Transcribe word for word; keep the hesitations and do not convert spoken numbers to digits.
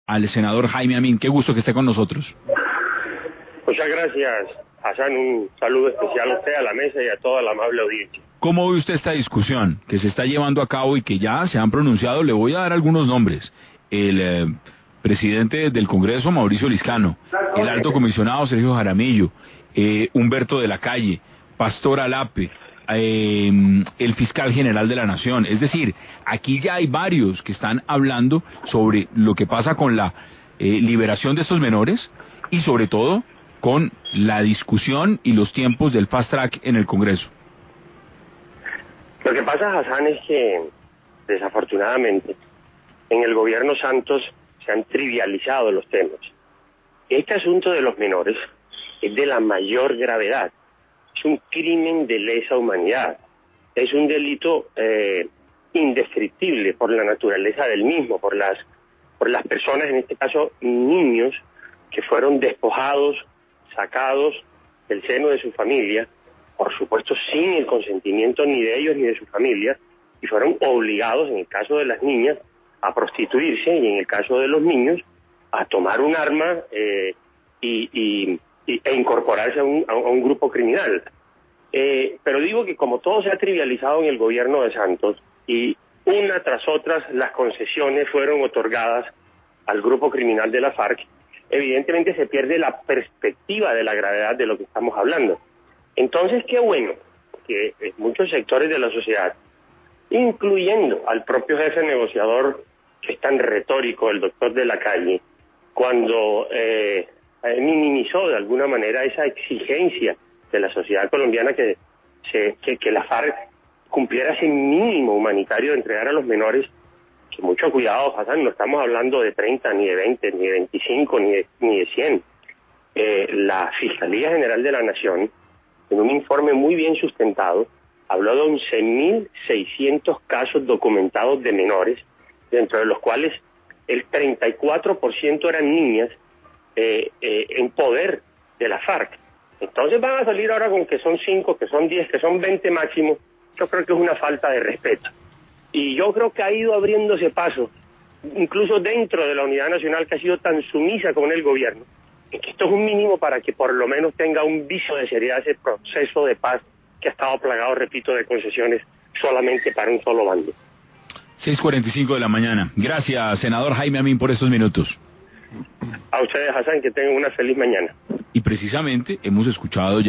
al senador Jaime Amin. Qué gusto que esté con nosotros. Muchas gracias, Hassan. Un saludo especial a usted, a la mesa y a toda la amable audiencia. ¿Cómo ve usted esta discusión que se está llevando a cabo y que ya se han pronunciado? Le voy a dar algunos nombres. El eh, presidente del Congreso, Mauricio Liscano, el alto comisionado Sergio Jaramillo, eh, Humberto de la Calle, Pastor Alape, eh, el fiscal general de la Nación. Es decir, aquí ya hay varios que están hablando sobre lo que pasa con la eh, liberación de estos menores y sobre todo con la discusión y los tiempos del fast track en el Congreso. Lo que pasa, Hassan, es que desafortunadamente en el gobierno Santos se han trivializado los temas. Este asunto de los menores es de la mayor gravedad. Es un crimen de lesa humanidad. Es un delito eh, indescriptible por la naturaleza del mismo, por las, por las personas, en este caso niños, que fueron despojados, sacados del seno de su familia, por supuesto sin el consentimiento ni de ellos ni de su familia, y fueron obligados, en el caso de las niñas, a prostituirse, y en el caso de los niños, a tomar un arma eh, y, y, y, e incorporarse a un, a un grupo criminal. Eh, pero digo que como todo se ha trivializado en el gobierno de Santos, y una tras otra las concesiones fueron otorgadas al grupo criminal de la FARC, evidentemente se pierde la perspectiva de la gravedad de lo que estamos hablando. Entonces, qué bueno que muchos sectores de la sociedad, incluyendo al propio jefe negociador, que es tan retórico, el doctor de la Calle, cuando eh, minimizó de alguna manera esa exigencia de la sociedad colombiana que, se, que, que la FARC cumpliera ese mínimo humanitario de entregar a los menores, que mucho cuidado, Hassan, no estamos hablando de treinta, ni de veinte, ni de veinticinco, ni de, ni de cien. Eh, la Fiscalía General de la Nación, en un informe muy bien sustentado, habló de once mil seiscientos casos documentados de menores, dentro de los cuales el treinta y cuatro por ciento eran niñas eh, eh, en poder de la FARC. Entonces van a salir ahora con que son cinco, que son diez, que son veinte máximo. Yo creo que es una falta de respeto. Y yo creo que ha ido abriéndose paso, incluso dentro de la Unidad Nacional, que ha sido tan sumisa con el gobierno, que esto es un mínimo para que por lo menos tenga un viso de seriedad ese proceso de paz que ha estado plagado, repito, de concesiones solamente para un solo bando. seis cuarenta y cinco de la mañana. Gracias, senador Jaime Amin, por estos minutos. A ustedes, Hassan, que tengan una feliz mañana. Y precisamente hemos escuchado ya